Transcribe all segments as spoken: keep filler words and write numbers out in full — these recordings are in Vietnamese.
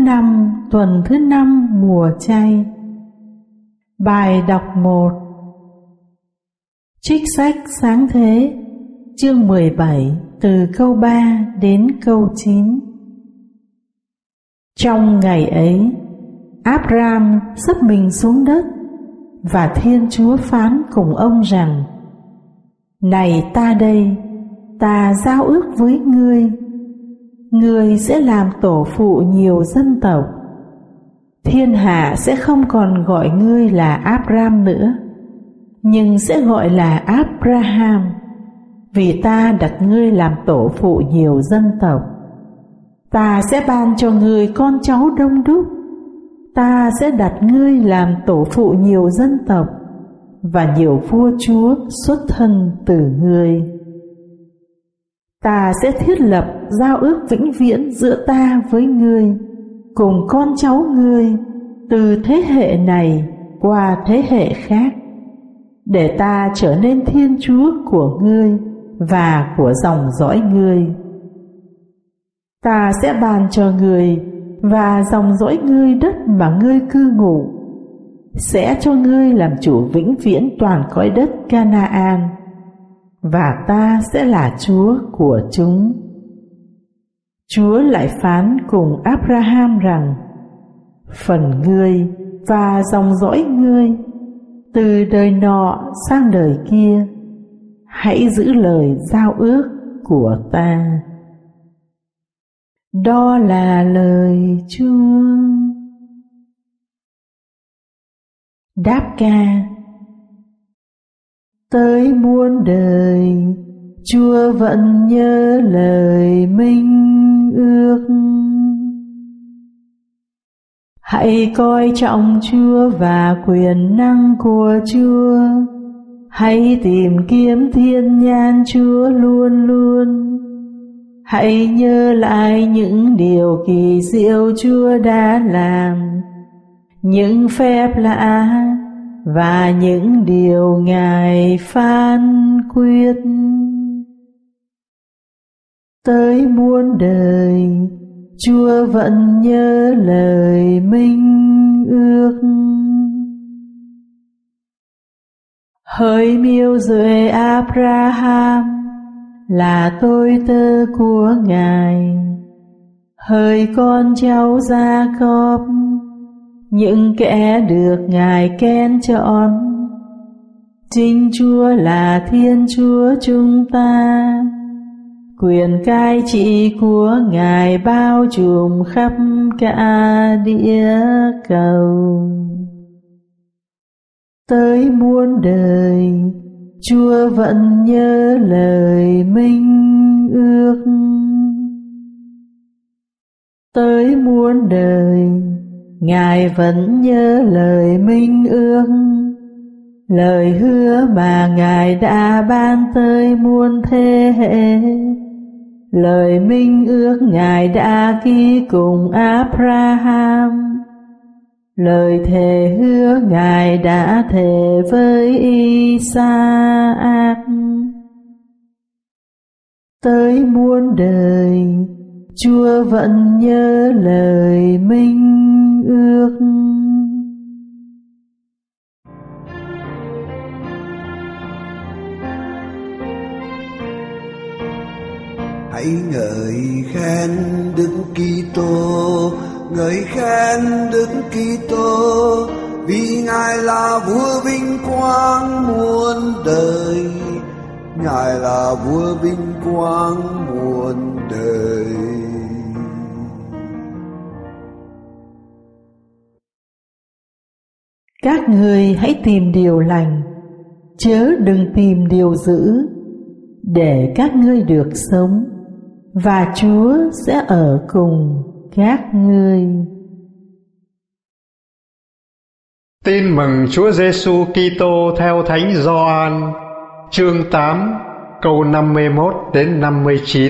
năm tuần thứ năm mùa chay. Bài đọc một. Trích sách Sáng Thế, chương mười bảy, từ câu ba đến câu chín. Trong ngày ấy, Áp-ram sấp mình xuống đất, và Thiên Chúa phán cùng ông rằng: Này ta đây, ta giao ước với ngươi, ngươi sẽ làm tổ phụ nhiều dân tộc. Thiên hạ sẽ không còn gọi ngươi là Áp-ram nữa, nhưng sẽ gọi là Áp-ra-ham, vì ta đặt ngươi làm tổ phụ nhiều dân tộc. Ta sẽ ban cho ngươi con cháu đông đúc, ta sẽ đặt ngươi làm tổ phụ nhiều dân tộc, và nhiều vua chúa xuất thân từ ngươi. Ta sẽ thiết lập giao ước vĩnh viễn giữa ta với ngươi, cùng con cháu ngươi, từ thế hệ này qua thế hệ khác, để ta trở nên Thiên Chúa của ngươi và của dòng dõi ngươi. Ta sẽ ban cho ngươi và dòng dõi ngươi đất mà ngươi cư ngụ, sẽ cho ngươi làm chủ vĩnh viễn toàn cõi đất Ca-na-an, và ta sẽ là Chúa của chúng. Chúa lại phán cùng Áp-ra-ham rằng: Phần ngươi và dòng dõi ngươi, từ đời nọ sang đời kia, hãy giữ lời giao ước của ta. Đó là lời Chúa. Đáp ca. Tới muôn đời, Chúa vẫn nhớ lời minh ước. Hãy coi trọng Chúa và quyền năng của Chúa, hãy tìm kiếm thiên nhãn Chúa luôn luôn. Hãy nhớ lại những điều kỳ diệu Chúa đã làm, những phép lạ và những điều Ngài phán quyết. Tới muôn đời, Chúa vẫn nhớ lời minh ước. Hỡi miêu duệ Áp-ra-ham, là tôi tớ của Ngài. Hỡi con cháu Gia-cốp, những kẻ được Ngài kén chọn. Chính Chúa là Thiên Chúa chúng ta, quyền cai trị của Ngài bao trùm khắp cả địa cầu. Tới muôn đời, Chúa vẫn nhớ lời minh ước. Tới muôn đời, Ngài vẫn nhớ lời minh ước, lời hứa mà Ngài đã ban tới muôn thế hệ, lời minh ước Ngài đã ký cùng Áp-ra-ham, lời thề hứa Ngài đã thề với I-sa-ác. Tới muôn đời, Chúa vẫn nhớ lời minh ước. Hãy ngợi khen Đức Kitô, ngợi khen Đức Kitô, vì Ngài là vua vinh quang muôn đời, Ngài là vua vinh quang muôn đời. Các ngươi hãy tìm điều lành, chớ đừng tìm điều dữ, để các ngươi được sống, và Chúa sẽ ở cùng các ngươi. Tin mừng Chúa Giêsu Kitô theo Thánh Gioan, chương tám, câu năm mươi mốt đến năm mươi chín.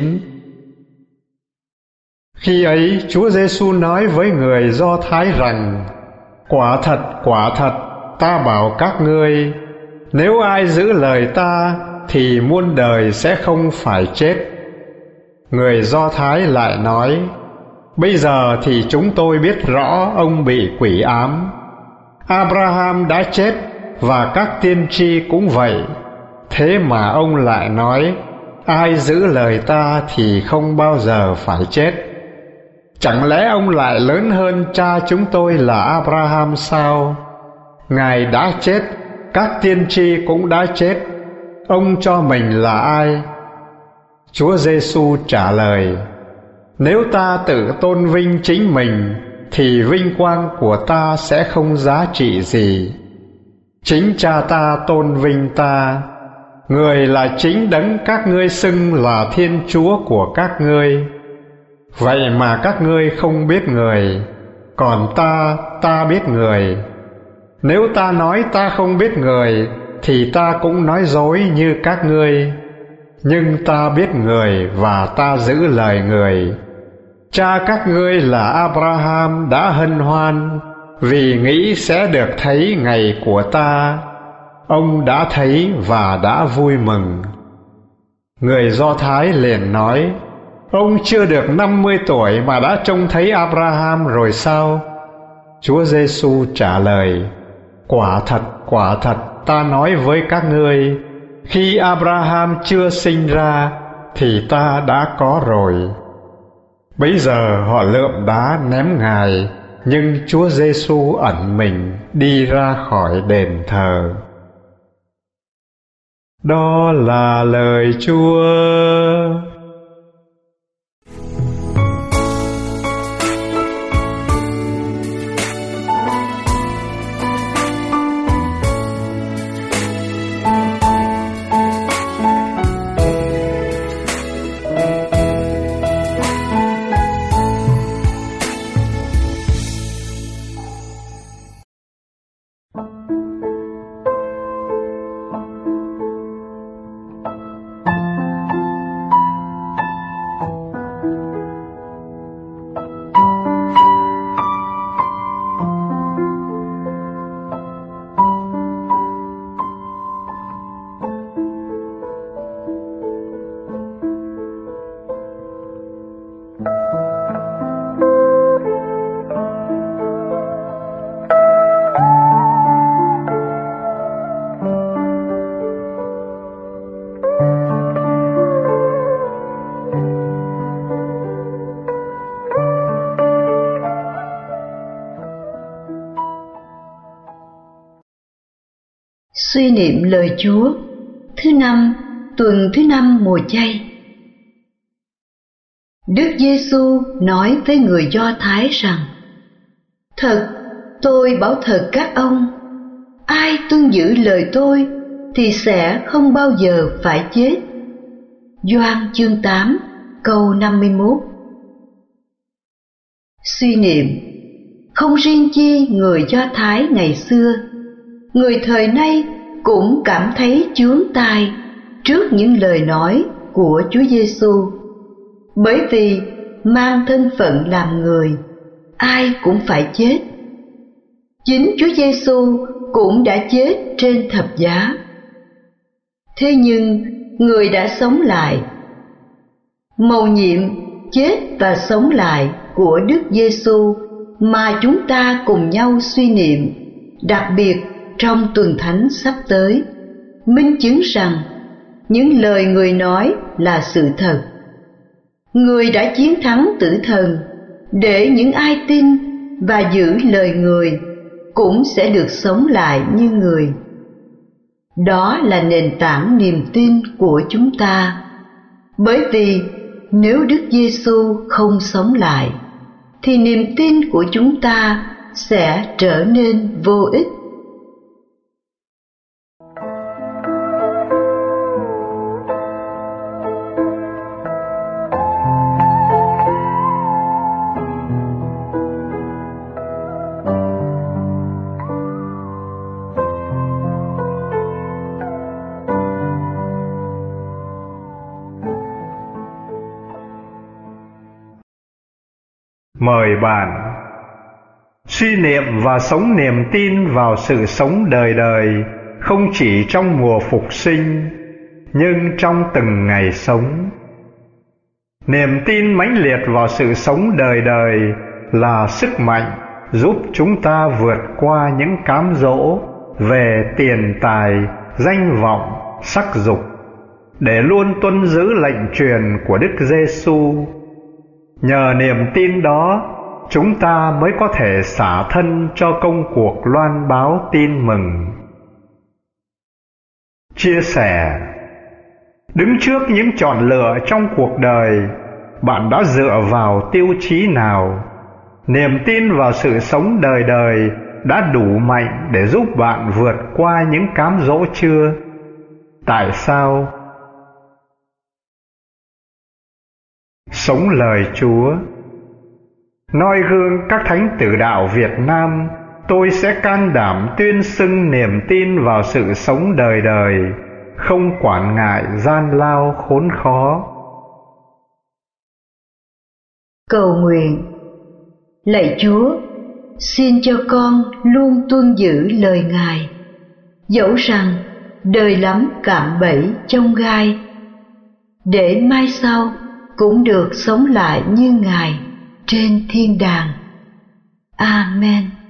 Khi ấy Chúa Giêsu nói với người Do Thái rằng: Quả thật, quả thật, ta bảo các ngươi, nếu ai giữ lời ta thì muôn đời sẽ không phải chết. Người Do Thái lại nói: Bây giờ thì chúng tôi biết rõ ông bị quỷ ám. Abraham đã chết và các tiên tri cũng vậy. Thế mà ông lại nói, ai giữ lời ta thì không bao giờ phải chết. Chẳng lẽ ông lại lớn hơn cha chúng tôi là Abraham sao? Ngài đã chết, các tiên tri cũng đã chết. Ông cho mình là ai? Chúa Giêsu trả lời, nếu ta tự tôn vinh chính mình thì vinh quang của ta sẽ không giá trị gì. Chính cha ta tôn vinh ta. Người là chính đấng các ngươi xưng là Thiên Chúa của các ngươi. Vậy mà các ngươi không biết người, còn ta, ta biết người. Nếu ta nói ta không biết người thì ta cũng nói dối như các ngươi. Nhưng ta biết người và ta giữ lời người. Cha các ngươi là Abraham đã hân hoan vì nghĩ sẽ được thấy ngày của ta. Ông đã thấy và đã vui mừng. Người Do Thái liền nói, ông chưa được năm mươi tuổi mà đã trông thấy Abraham rồi sao? Chúa Giêsu trả lời, quả thật, quả thật, ta nói với các ngươi, khi Abraham chưa sinh ra thì ta đã có rồi. Bấy giờ họ lượm đá ném Ngài, nhưng Chúa Giêsu ẩn mình đi ra khỏi đền thờ. Đó là lời Chúa. Suy niệm lời Chúa thứ năm, tuần thứ năm mùa chay. Đức Giêsu nói với người Do Thái rằng, thật, tôi bảo thật các ông, ai tuân giữ lời tôi thì sẽ không bao giờ phải chết. Gioan chương tám câu năm mươi mốt. Suy niệm, không riêng chi người Do Thái ngày xưa, người thời nay cũng cảm thấy chướng tai trước những lời nói của Chúa Giêsu, bởi vì mang thân phận làm người, ai cũng phải chết. Chính Chúa Giêsu cũng đã chết trên thập giá. Thế nhưng người đã sống lại. Mầu nhiệm chết và sống lại của Đức Giêsu mà chúng ta cùng nhau suy niệm, đặc biệt trong tuần thánh sắp tới, minh chứng rằng những lời người nói là sự thật. Người đã chiến thắng tử thần, để những ai tin và giữ lời người cũng sẽ được sống lại như người. Đó là nền tảng niềm tin của chúng ta, bởi vì nếu Đức Giêsu không sống lại thì niềm tin của chúng ta sẽ trở nên vô ích. Mời bạn suy niệm và sống niềm tin vào sự sống đời đời, không chỉ trong mùa phục sinh, nhưng trong từng ngày sống. Niềm tin mãnh liệt vào sự sống đời đời là sức mạnh giúp chúng ta vượt qua những cám dỗ về tiền tài, danh vọng, sắc dục, để luôn tuân giữ lệnh truyền của Đức Giêsu. Nhờ niềm tin đó, chúng ta mới có thể xả thân cho công cuộc loan báo tin mừng. Chia sẻ: đứng trước những chọn lựa trong cuộc đời, bạn đã dựa vào tiêu chí nào? Niềm tin vào sự sống đời đời đã đủ mạnh để giúp bạn vượt qua những cám dỗ chưa? Tại sao? Sống lời Chúa. Noi gương các thánh tử đạo Việt Nam, tôi sẽ can đảm tuyên xưng niềm tin vào sự sống đời đời, không quản ngại gian lao khốn khó. Cầu nguyện: lạy Chúa, xin cho con luôn tuân giữ lời Ngài, dẫu rằng đời lắm cạm bẫy chông gai, để mai sau cũng được sống lại như Ngài trên thiên đàng. Amen.